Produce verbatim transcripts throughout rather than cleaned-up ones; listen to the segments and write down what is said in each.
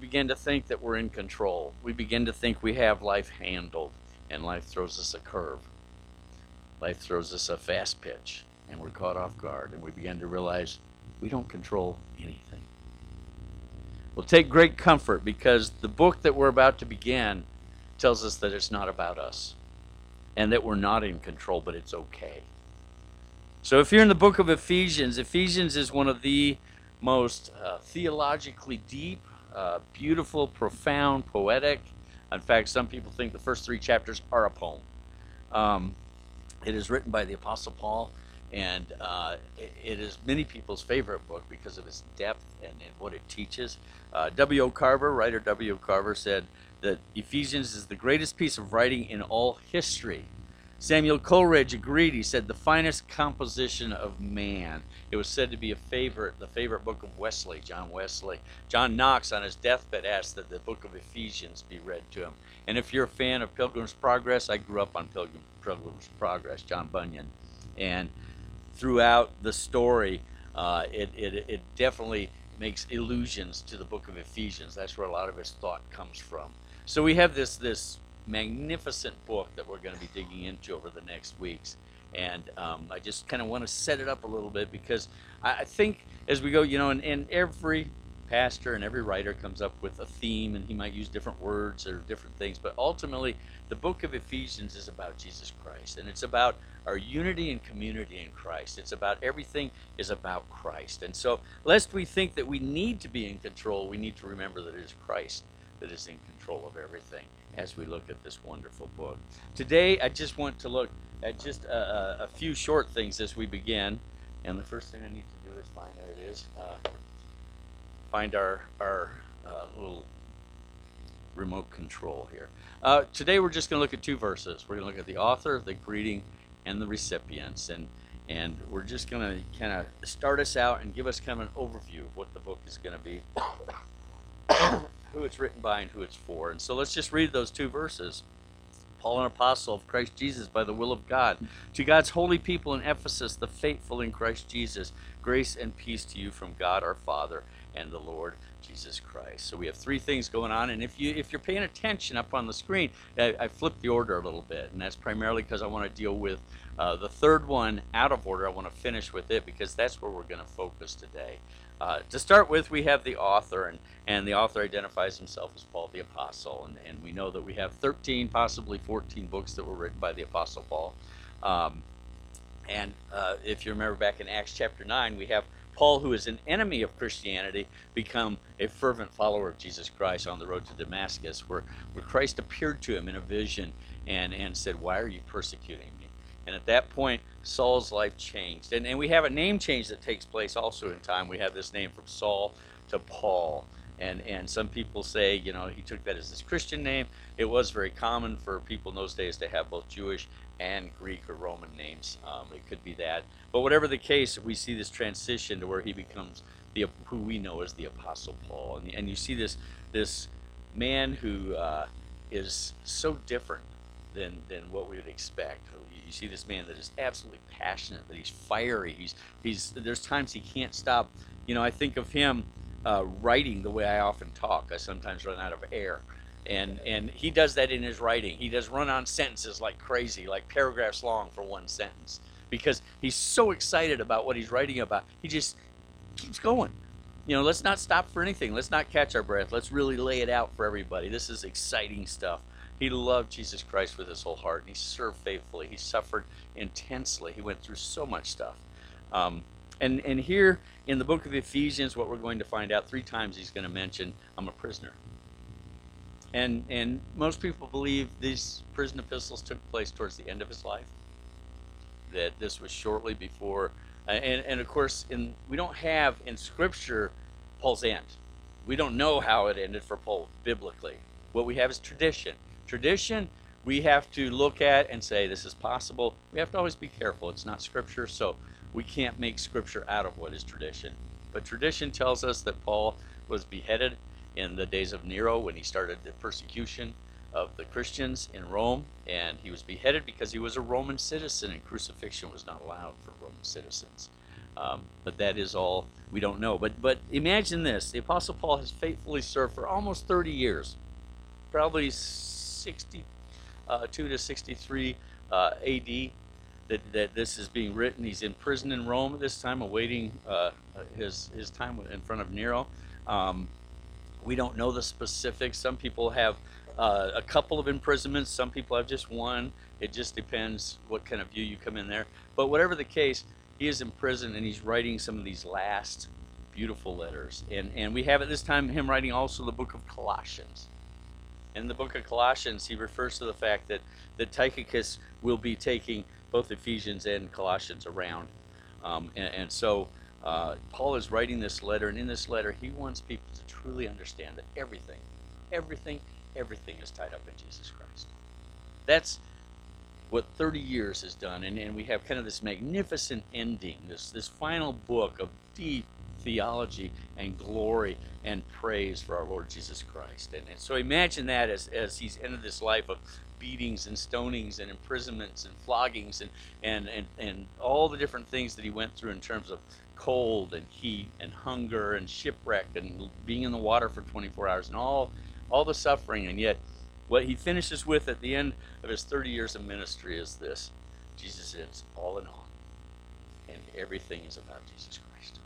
begin to think that we're in control. We begin to think we have life handled, and life throws us a curve. Life throws us a fast pitch, and we're caught off guard, and we begin to realize we don't control anything. We'll take great comfort because the book that we're about to begin tells us that it's not about us and that we're not in control, but it's okay. So if you're in the book of Ephesians, Ephesians is one of the most uh, theologically deep, uh, beautiful, profound, poetic. In fact, some people think the first three chapters are a poem. Um, it is written by the Apostle Paul, and uh, it, it is many people's favorite book because of its depth and, and what it teaches. Uh, W O Carver, writer W O Carver, said that Ephesians is the greatest piece of writing in all history. Samuel Coleridge agreed. He said, the finest composition of man. It was said to be a favorite, the favorite book of Wesley, John Wesley. John Knox, on his deathbed, asked that the book of Ephesians be read to him. And if you're a fan of Pilgrim's Progress, I grew up on Pilgrim, Pilgrim's Progress, John Bunyan. And throughout the story, uh, it, it, it definitely makes allusions to the book of Ephesians. That's where a lot of his thought comes from. So we have this this magnificent book that we're going to be digging into over the next weeks, and um, I just kind of want to set it up a little bit because I, I think as we go, you know, and, and every pastor and every writer comes up with a theme, and he might use different words or different things, but ultimately the book of Ephesians is about Jesus Christ, and it's about our unity and community in Christ. It's about everything is about Christ. And so lest we think that we need to be in control, we need to remember that it is Christ that is in control of everything as we look at this wonderful book. Today, I just want to look at just a, a, a few short things as we begin. And the first thing I need to do is find, there it is, uh, find our, our uh, little remote control here. Uh, today, we're just going to look at two verses. We're going to look at the author, the greeting, and the recipients. And, and we're just going to kind of start us out and give us kind of an overview of what the book is going to be. Who it's written by and who it's for. And so let's just read those two verses. Paul, an apostle of Christ Jesus by the will of God, to God's holy people in Ephesus, the faithful in Christ Jesus, grace and peace to you from God our Father and the Lord Jesus Christ. So we have three things going on, and if you if you're paying attention up on the screen, I, I flipped the order a little bit, and that's primarily because I want to deal with uh, the third one out of order. I want to finish with it because that's where we're going to focus today. Uh, to start with, we have the author, and, and the author identifies himself as Paul the Apostle, and, and we know that we have thirteen, possibly fourteen books that were written by the Apostle Paul. Um, and uh, if you remember back in Acts chapter nine, we have Paul, who is an enemy of Christianity, become a fervent follower of Jesus Christ on the road to Damascus, where, where Christ appeared to him in a vision and, and said, why are you persecuting me? And at that point, Saul's life changed. And, and we have a name change that takes place also in time. We have this name from Saul to Paul. And, and some people say, you know, he took that as his Christian name. It was very common for people in those days to have both Jewish and Greek or Roman names. Um, it could be that. But whatever the case, we see this transition to where he becomes the who we know as the Apostle Paul. And, and you see this, this man who uh, is so different than, than what we would expect. You see this man that is absolutely passionate, that he's fiery. He's, he's, there's times he can't stop. You know, I think of him uh, writing the way I often talk. I sometimes run out of air. And, and he does that in his writing. He does run-on sentences like crazy, like paragraphs long for one sentence, because he's so excited about what he's writing about. He just keeps going. You know, let's not stop for anything. Let's not catch our breath. Let's really lay it out for everybody. This is exciting stuff. He loved Jesus Christ with his whole heart, and he served faithfully. He suffered intensely. He went through so much stuff. Um, and, and here in the book of Ephesians, what we're going to find out, three times he's going to mention, I'm a prisoner. And, and most people believe these prison epistles took place towards the end of his life, that this was shortly before. Uh, and, and of course, in, we don't have in Scripture Paul's end. We don't know how it ended for Paul biblically. What we have is tradition. Tradition, we have to look at and say this is possible. We have to always be careful. It's not Scripture, so we can't make Scripture out of what is tradition. But tradition tells us that Paul was beheaded in the days of Nero when he started the persecution of the Christians in Rome, and he was beheaded because he was a Roman citizen, and crucifixion was not allowed for Roman citizens. Um, but that is all we don't know. But but imagine this: the Apostle Paul has faithfully served for almost thirty years, probably sixty-two to sixty-three uh, A D. That, that this is being written. He's in prison in Rome at this time, awaiting uh, his his time in front of Nero. Um, we don't know the specifics. Some people have uh, a couple of imprisonments. Some people have just one. It just depends what kind of view you come in there. But whatever the case, he is in prison and he's writing some of these last beautiful letters. And and we have at this time him writing also the book of Colossians. In the book of Colossians, he refers to the fact that, that Tychicus will be taking both Ephesians and Colossians around. Um, and, and so uh, Paul is writing this letter, and in this letter, he wants people to truly understand that everything, everything, everything is tied up in Jesus Christ. That's what thirty years has done, and, and we have kind of this magnificent ending, this, this final book of deep theology and glory and praise for our Lord Jesus Christ. And, and so imagine that as, as he's ended this life of beatings and stonings and imprisonments and floggings and, and, and, and all the different things that he went through in terms of cold and heat and hunger and shipwreck and being in the water for twenty-four hours and all, all the suffering. And yet what he finishes with at the end of his thirty years of ministry is this: Jesus is all in all, and everything is about Jesus Christ.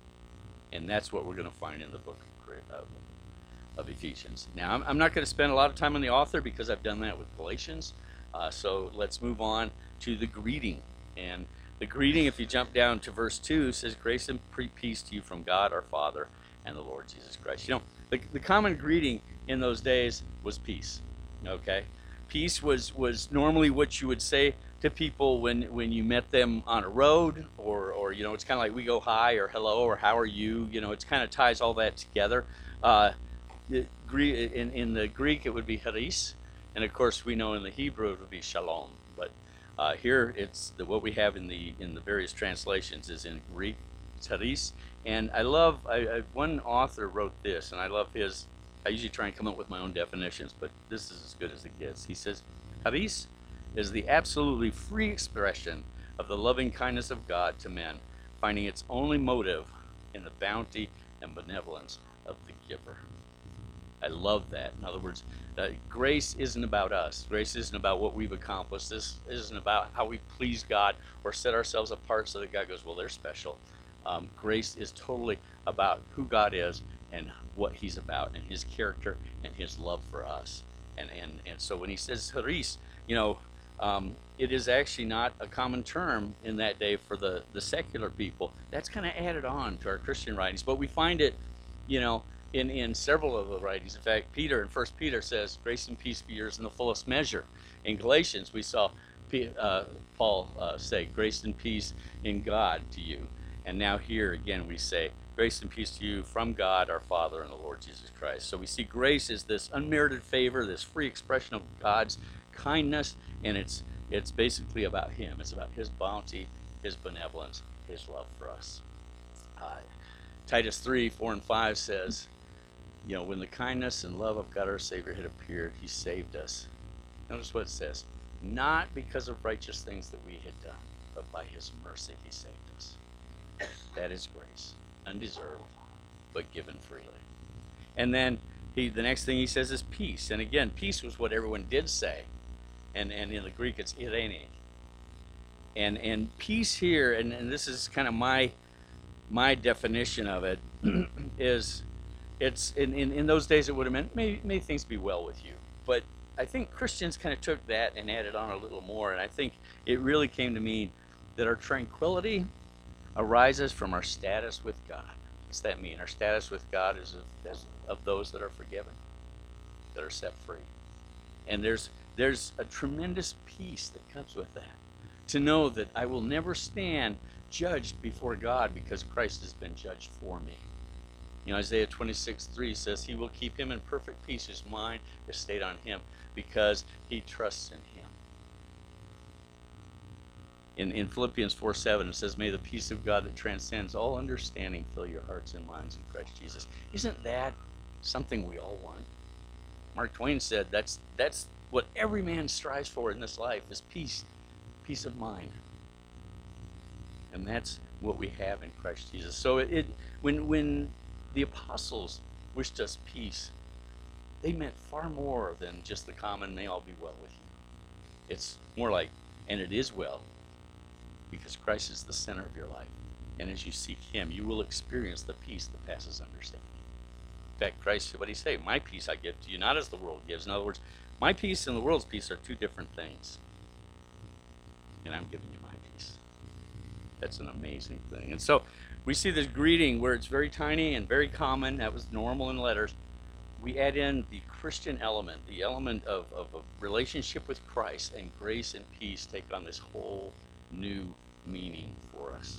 And that's what we're going to find in the book of, of Ephesians. Now, I'm, I'm not going to spend a lot of time on the author because I've done that with Galatians. Uh, so let's move on to the greeting. And the greeting, if you jump down to verse two, says, "Grace and peace to you from God our Father and the Lord Jesus Christ." You know, the, the common greeting in those days was peace. Okay? Peace was, was normally what you would say to people when, when you met them on a road, or, or you know, it's kind of like we go hi or hello or how are you, you know, it kind of ties all that together. Uh, it, in, in the Greek, it would be charis, and of course we know in the Hebrew it would be shalom. But uh, here it's the, what we have in the in the various translations is in Greek, charis. And I love, I, I, one author wrote this, and I love his, I usually try and come up with my own definitions, but this is as good as it gets. He says, charis is the absolutely free expression of the loving kindness of God to men, finding its only motive in the bounty and benevolence of the giver. I love that. In other words, uh, grace isn't about us. Grace isn't about what we've accomplished. This isn't about how we please God or set ourselves apart so that God goes, well, they're special. Um, grace is totally about who God is and what he's about and his character and his love for us. And and, and so when he says charis, you know, Um, it is actually not a common term in that day for the, the secular people. That's kind of added on to our Christian writings. But we find it, you know, in, in several of the writings. In fact, Peter in First Peter says, "Grace and peace be yours in the fullest measure." In Galatians, we saw P, uh, Paul uh, say, "Grace and peace in God to you." And now here again we say, "Grace and peace to you from God our Father and the Lord Jesus Christ." So we see grace is this unmerited favor, this free expression of God's kindness, and it's it's basically about him. It's about his bounty, his benevolence, his love for us. Uh, Titus three, four and five says, you know, when the kindness and love of God our Savior had appeared, he saved us. Notice what it says. Not because of righteous things that we had done, but by his mercy he saved us. That is grace, undeserved, but given freely. And then he, the next thing he says is peace. And again, peace was what everyone did say. And, and in the Greek, it's irene. And and peace here, and, and this is kind of my my definition of it, is it's in, in, in those days it would have meant may, may things be well with you. But I think Christians kind of took that and added on a little more. And I think it really came to mean that our tranquility arises from our status with God. What's that mean? Our status with God is of, as of those that are forgiven, that are set free. And there's there's a tremendous peace that comes with that. To know that I will never stand judged before God because Christ has been judged for me. You know, Isaiah twenty-six, three says, he will keep him in perfect peace whose mind is stayed on him because he trusts in him. In, in Philippians four, seven, it says, may the peace of God that transcends all understanding fill your hearts and minds in Christ Jesus. Isn't that something we all want? Mark Twain said that's that's what every man strives for in this life is peace, peace of mind. And that's what we have in Christ Jesus. So it, it when when the apostles wished us peace, they meant far more than just the common, may all be well with you. It's more like, and it is well, because Christ is the center of your life. And as you seek him, you will experience the peace that passes understanding. In fact, Christ, what did he say? My peace I give to you, not as the world gives. In other words, my peace and the world's peace are two different things. And I'm giving you my peace. That's an amazing thing. And so we see this greeting where it's very tiny and very common. That was normal in letters. We add in the Christian element, the element of, of a relationship with Christ, and grace and peace take on this whole new meaning for us.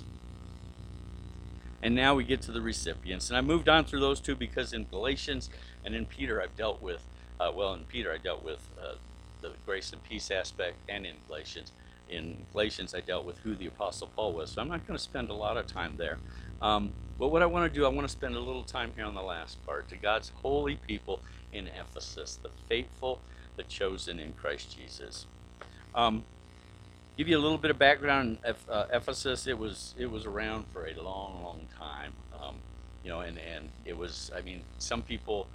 And now we get to the recipients. And I moved on through those two because in Galatians and in Peter I've dealt with, uh, well, in Peter I dealt with uh, the grace and peace aspect, and in Galatians. In Galatians I dealt with who the Apostle Paul was. So I'm not going to spend a lot of time there. Um, but what I want to do, I want to spend a little time here on the last part, to God's holy people in Ephesus, the faithful, the chosen in Christ Jesus. Um, give you a little bit of background on uh, Ephesus. It was it was around for a long, long time. Um, you know, and, and it was, I mean, some people,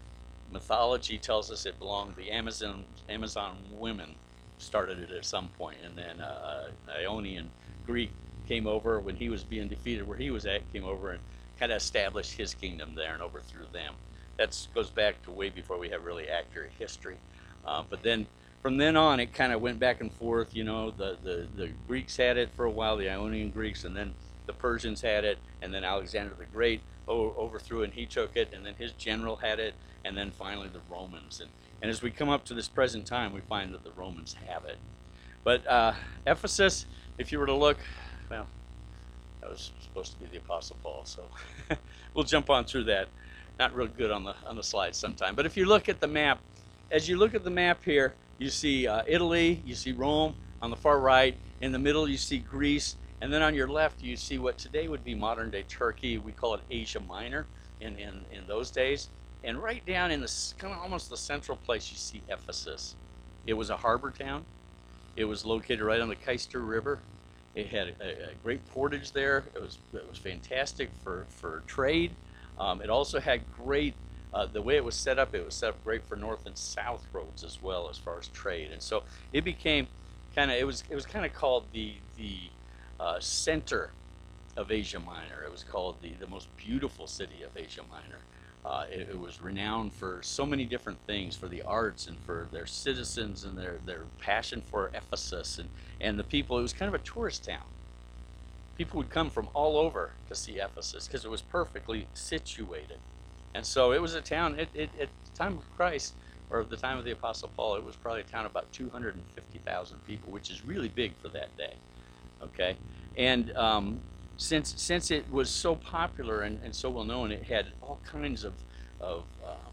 mythology tells us it belonged, the Amazon Amazon women started it at some point, and then uh, Ionian Greek came over when he was being defeated where he was at, came over and kind of established his kingdom there and overthrew them. That goes back to way before we have really accurate history. Uh, but then from then on, it kind of went back and forth. You know, the, the, the Greeks had it for a while, the Ionian Greeks, and then the Persians had it, and then Alexander the Great o- overthrew it, and he took it, and then his general had it, and then finally the Romans. And, and as we come up to this present time, we find that the Romans have it. But uh, Ephesus, if you were to look, well, that was supposed to be the Apostle Paul, so we'll jump on through that. Not real good on the on the slides sometime. But if you look at the map, as you look at the map here, you see uh, Italy, you see Rome on the far right. In the middle, you see Greece. And then on your left, you see what today would be modern-day Turkey. We call it Asia Minor in, in, in those days. And right down in the kind of almost the central place, you see Ephesus. It was a harbor town. It was located right on the Cayster River. It had a, a great portage there. It was it was fantastic for, for trade. Um, it also had great, uh, the way it was set up, it was set up great for north and south roads as well as far as trade. And so it became kind of, it was it was kind of called the the uh, center of Asia Minor. It was called the, the most beautiful city of Asia Minor. Uh, it, it was renowned for so many different things, for the arts and for their citizens and their, their passion for Ephesus and, and the people. It was kind of a tourist town. People would come from all over to see Ephesus because it was perfectly situated. And so it was a town, it, it, at the time of Christ, or the time of the Apostle Paul, it was probably a town of about two hundred fifty thousand people, which is really big for that day. Okay? And um, since since it was so popular and, and so well known, it had all kinds of, of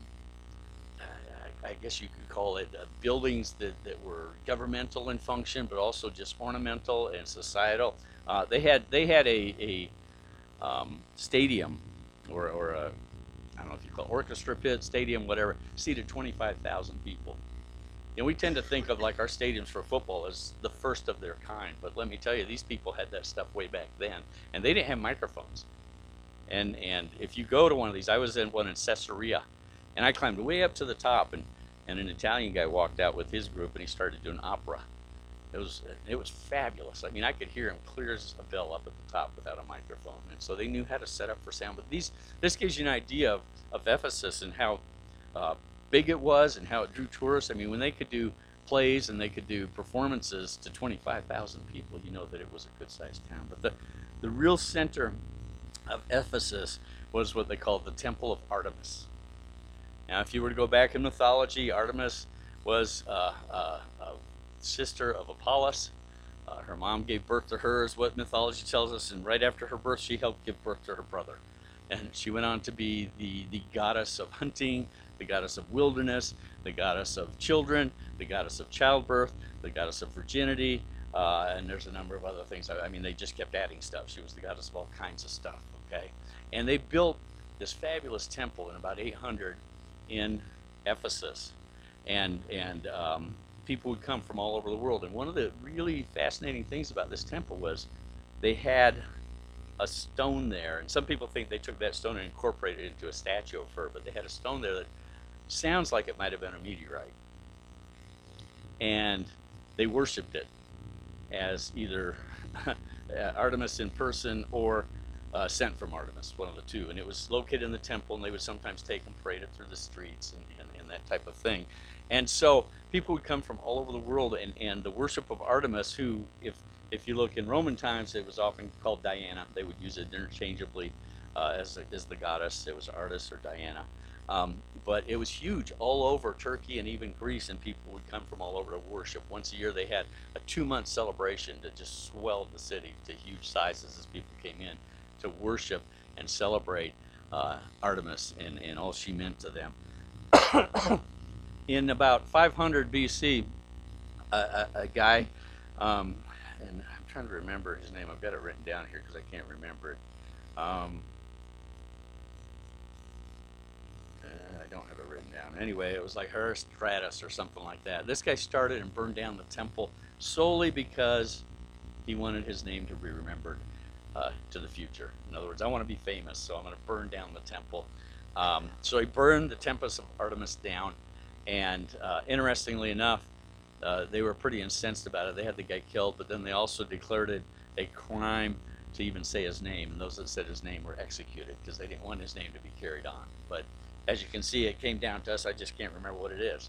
um, I, I guess you could call it uh, buildings that, that were governmental in function, but also just ornamental and societal. Uh, they had they had a, a um, stadium, or, or a, I don't know if you call it orchestra pit, stadium, whatever, seated twenty-five thousand people. And we tend to think of like our stadiums for football as the first of their kind, but let me tell you, these people had that stuff way back then, and they didn't have microphones. And and if you go to one of these, I was in one in Caesarea, and I climbed way up to the top, and, and an Italian guy walked out with his group, and he started doing opera. It was it was fabulous. I mean, I could hear him clear as a bell up at the top without a microphone, and so they knew how to set up for sound. But these this gives you an idea of, of Ephesus and how uh, big it was and how it drew tourists. I mean, when they could do plays and they could do performances to twenty-five thousand people, you know that it was a good-sized town. But the the real center of Ephesus was what they called the Temple of Artemis. Now, if you were to go back in mythology, Artemis was uh, uh, a sister of Apollos. Uh, her mom gave birth to her, is what mythology tells us, and right after her birth, she helped give birth to her brother. And she went on to be the, the goddess of hunting, the goddess of wilderness, the goddess of children, the goddess of childbirth, the goddess of virginity, uh, and there's a number of other things. I, I mean, they just kept adding stuff. She was the goddess of all kinds of stuff, okay? And they built this fabulous temple in about eight hundred in Ephesus. And, and um, people would come from all over the world. And one of the really fascinating things about this temple was they had a stone there, and some people think they took that stone and incorporated it into a statue of her, but they had a stone there that sounds like it might have been a meteorite. And they worshipped it as either Artemis in person or uh, sent from Artemis, one of the two. And it was located in the temple, and they would sometimes take and parade it through the streets and, and, and that type of thing. And so people would come from all over the world, and, and the worship of Artemis, who, if if you look in Roman times, it was often called Diana. They would use it interchangeably uh, as, as the goddess. It was Artis or Diana. Um, but it was huge all over Turkey and even Greece, and people would come from all over to worship. Once a year they had a two-month celebration that just swelled the city to huge sizes as people came in to worship and celebrate uh, Artemis and, and all she meant to them. In about five hundred B C, a, a, a guy, um, and I'm trying to remember his name. I've got it written down here because I can't remember it. Um, I don't have it written down. Anyway, it was like Herostratus or something like that. This guy started and burned down the temple solely because he wanted his name to be remembered uh, to the future. In other words, I want to be famous, so I'm going to burn down the temple. Um, so he burned the temples of Artemis down, and uh, interestingly enough, uh, they were pretty incensed about it. They had the guy killed, but then they also declared it a crime to even say his name, and those that said his name were executed because they didn't want his name to be carried on. But as you can see, it came down to us. I just can't remember what it is.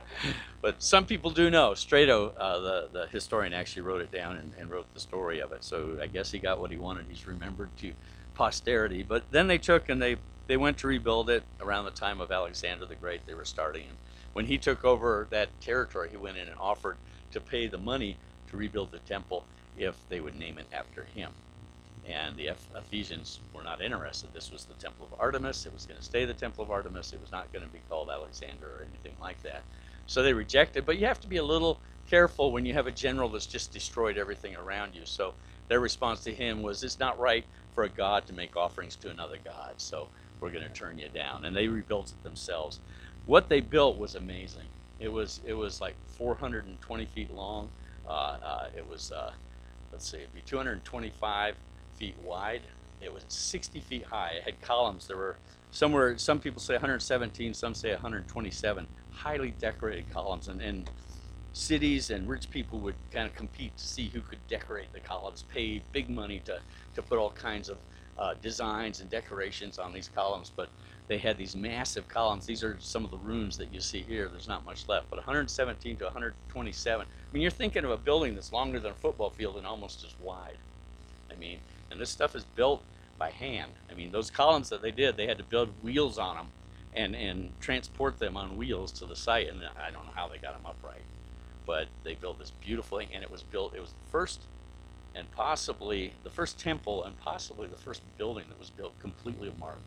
But some people do know. Strato, uh, the, the historian, actually wrote it down and, and wrote the story of it. So I guess he got what he wanted. He's remembered to posterity. But then they took and they, they went to rebuild it around the time of Alexander the Great. They were starting. And when he took over that territory, he went in and offered to pay the money to rebuild the temple if they would name it after him. And the Ephesians were not interested. This was the temple of Artemis. It was going to stay the temple of Artemis. It was not going to be called Alexander or anything like that. So they rejected. But you have to be a little careful when you have a general that's just destroyed everything around you. So their response to him was, it's not right for a god to make offerings to another god. So we're going to turn you down. And they rebuilt it themselves. What they built was amazing. It was it was like four hundred twenty feet long. Uh, uh, it was, uh, let's see, it'd be two hundred twenty-five feet wide. It was sixty feet high. It had columns. There were somewhere, some people say one hundred seventeen, some say one hundred twenty-seven highly decorated columns, and, and cities and rich people would kind of compete to see who could decorate the columns, pay big money to, to put all kinds of uh, designs and decorations on these columns. But they had these massive columns. These are some of the ruins that you see here. There's not much left, but one hundred seventeen to one hundred twenty-seven. I mean, you're thinking of a building that's longer than a football field and almost as wide. I mean, and this stuff is built by hand. I mean, those columns that they did, they had to build wheels on them and, and transport them on wheels to the site. And I don't know how they got them upright, but they built this beautiful thing, and it was built, it was the first and possibly the first temple and possibly the first building that was built completely of marble.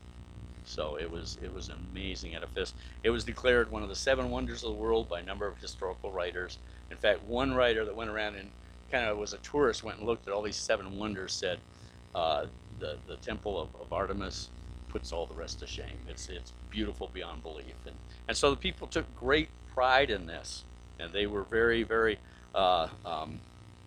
So it was it was an amazing edifice. It was declared one of the seven wonders of the world by a number of historical writers. In fact, one writer that went around and kind of was a tourist, went and looked at all these seven wonders, said uh, the the temple of, of Artemis puts all the rest to shame. It's it's beautiful beyond belief, and and so the people took great pride in this, and they were very very uh, um,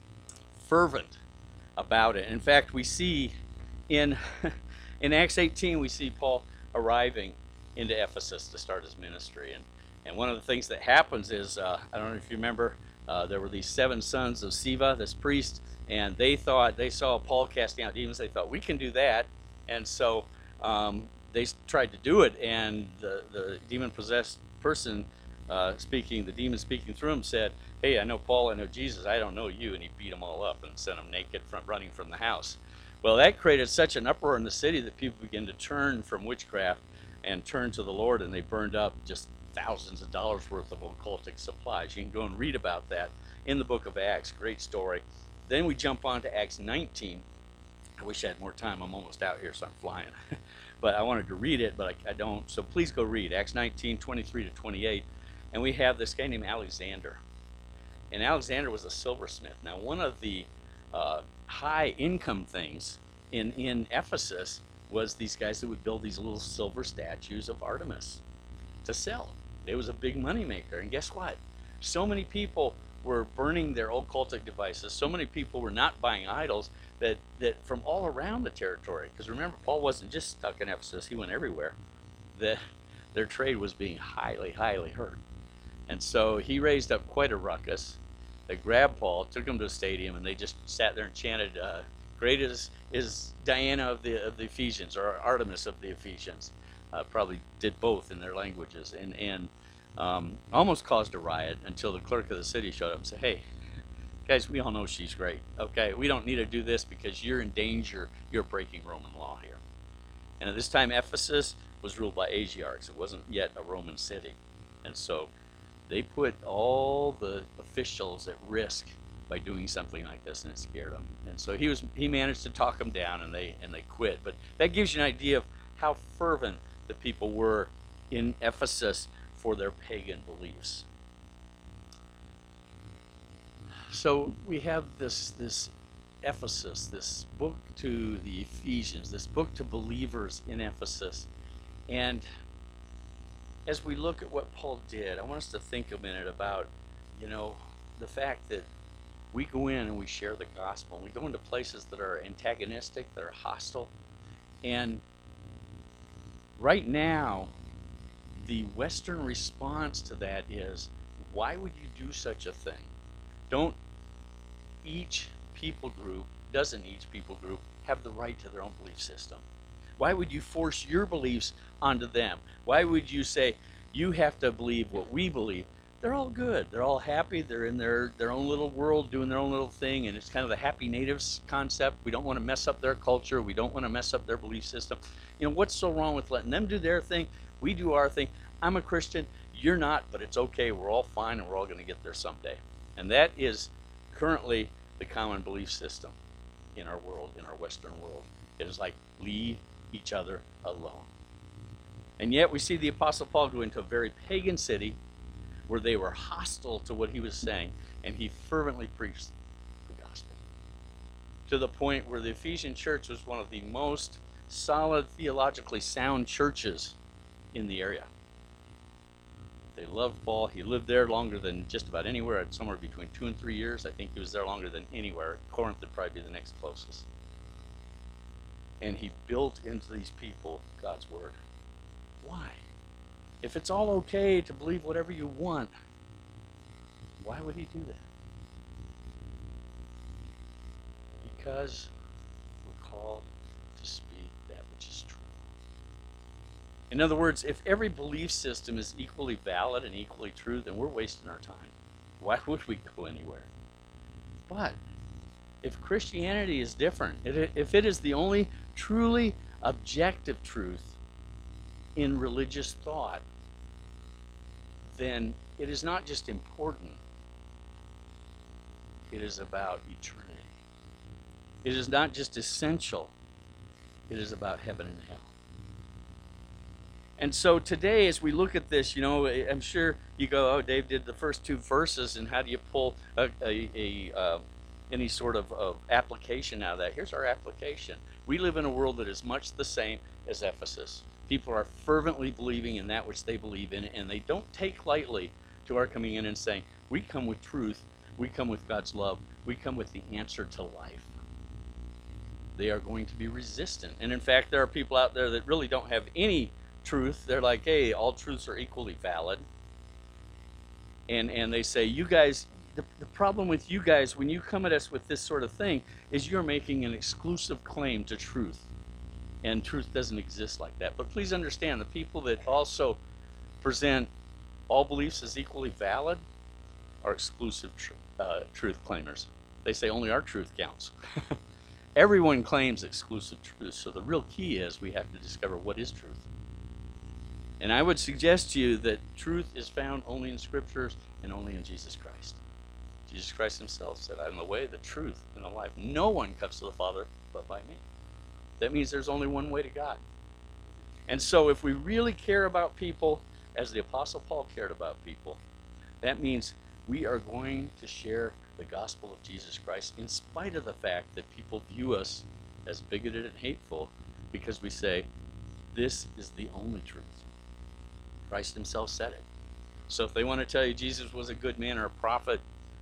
fervent about it. In fact, we see in in Acts eighteen, we see Paul arriving into Ephesus to start his ministry, and and one of the things that happens is uh, I don't know if you remember. Uh, there were these seven sons of Sceva, this priest, and they thought, they saw Paul casting out demons. They thought, we can do that. And so um, they tried to do it, and the, the demon-possessed person uh, speaking, the demon speaking through him said, hey, I know Paul, I know Jesus, I don't know you. And he beat them all up and sent them naked from running from the house. Well, that created such an uproar in the city that people began to turn from witchcraft and turn to the Lord, and they burned up just thousands of dollars worth of occultic supplies. You can go and read about that in the book of Acts. Great story. Then we jump on to Acts nineteen. I wish I had more time. I'm almost out here, so I'm flying. But I wanted to read it, but I, I don't. So please go read Acts nineteen, twenty-three to twenty-eight. And we have this guy named Alexander. And Alexander was a silversmith. Now, one of the uh, high income things in, in Ephesus was these guys that would build these little silver statues of Artemis to sell. It was a big money maker. And guess what? So many people were burning their occultic devices. So many people were not buying idols that, that from all around the territory, because remember, Paul wasn't just stuck in Ephesus, he went everywhere, that their trade was being highly, highly hurt. And so he raised up quite a ruckus. They grabbed Paul, took him to a stadium, and they just sat there and chanted, uh, great is, is Diana of the, of the Ephesians, or Artemis of the Ephesians. Uh, probably did both in their languages, and, and um, almost caused a riot until the clerk of the city showed up and said, hey, guys, we all know she's great. Okay, we don't need to do this because you're in danger. You're breaking Roman law here. And at this time, Ephesus was ruled by Asiarchs. It wasn't yet a Roman city. And so they put all the officials at risk by doing something like this, and it scared them. And so he was he managed to talk them down, and they and they quit. But that gives you an idea of how fervent the people were in Ephesus for their pagan beliefs. So we have this this Ephesus, this book to the Ephesians, this book to believers in Ephesus. And as we look at what Paul did, I want us to think a minute about, you know, the fact that we go in and we share the gospel, and we go into places that are antagonistic, that are hostile. And right now, the Western response to that is, why would you do such a thing? Don't each people group, doesn't each people group have the right to their own belief system? Why would you force your beliefs onto them? Why would you say, you have to believe what we believe? They're all good. They're all happy. They're in their, their own little world doing their own little thing, and it's kind of the happy natives concept. We don't want to mess up their culture. We don't want to mess up their belief system. You know, what's so wrong with letting them do their thing? We do our thing. I'm a Christian. You're not, but it's okay. We're all fine, and we're all going to get there someday. And that is currently the common belief system in our world, in our Western world. It is like, leave each other alone. And yet we see the Apostle Paul go into a very pagan city where they were hostile to what he was saying, and he fervently preached the gospel, to the point where the Ephesian church was one of the most solid, theologically sound churches in the area. They loved Paul. He lived there longer than just about anywhere, somewhere between two and three years. I think he was there longer than anywhere. Corinth would probably be the next closest. And he built into these people God's word. Why? If it's all okay to believe whatever you want, why would he do that? Because we're called to speak that which is true. In other words, if every belief system is equally valid and equally true, then we're wasting our time. Why would we go anywhere? But if Christianity is different, if it is the only truly objective truth in religious thought, then it is not just important, it is about eternity. It is not just essential, it is about heaven and hell. And so today, as we look at this, you know, I'm sure you go, oh, Dave did the first two verses, and how do you pull a, a, a uh, any sort of, of application out of that? Here's our application. We live in a world that is much the same as Ephesus. People are fervently believing in that which they believe in, and they don't take lightly to our coming in and saying, we come with truth, we come with God's love, we come with the answer to life. They are going to be resistant. And in fact, there are people out there that really don't have any truth. They're like, hey, all truths are equally valid. And and they say, you guys, the, the problem with you guys when you come at us with this sort of thing is you're making an exclusive claim to truth. And truth doesn't exist like that. But please understand, the people that also present all beliefs as equally valid are exclusive tr uh, truth claimers. They say only our truth counts. Everyone claims exclusive truth. So the real key is we have to discover what is truth. And I would suggest to you that truth is found only in scriptures and only in Jesus Christ. Jesus Christ himself said, I am the way, the truth, and the life. No one comes to the Father but by me. That means there's only one way to God. And so if we really care about people as the Apostle Paul cared about people, that means we are going to share the gospel of Jesus Christ in spite of the fact that people view us as bigoted and hateful, because we say, this is the only truth. Christ himself said it. So if they want to tell you Jesus was a good man or a prophet,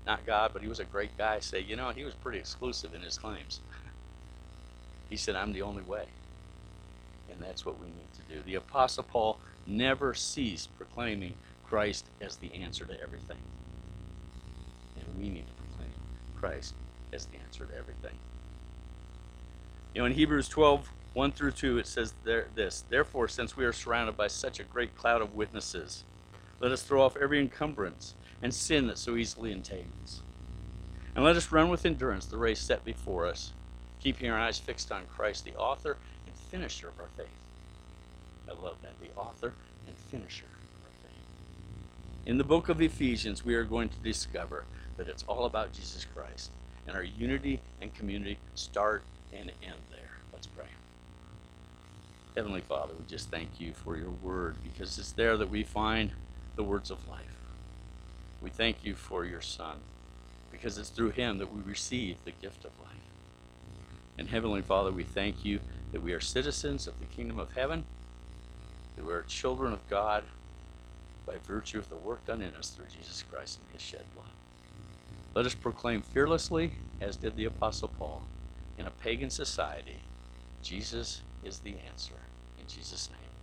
not God, but he was a great guy, say, you know, he was pretty exclusive in his claims. He said, I'm the only way. And that's what we need to do. The Apostle Paul never ceased proclaiming Christ as the answer to everything. And we need to proclaim Christ as the answer to everything. You know, in Hebrews twelve, one through two, it says there, this, therefore, since we are surrounded by such a great cloud of witnesses, let us throw off every encumbrance and sin that so easily entangles. And let us run with endurance the race set before us, keeping our eyes fixed on Christ, the author and finisher of our faith. I love that, the author and finisher of our faith. In the book of Ephesians, we are going to discover that it's all about Jesus Christ, and our unity and community start and end there. Let's pray. Heavenly Father, we just thank you for your word, because it's there that we find the words of life. We thank you for your Son, because it's through him that we receive the gift of life. And Heavenly Father, we thank you that we are citizens of the kingdom of heaven, that we are children of God by virtue of the work done in us through Jesus Christ and his shed blood. Let us proclaim fearlessly, as did the Apostle Paul, in a pagan society, Jesus is the answer. In Jesus' name.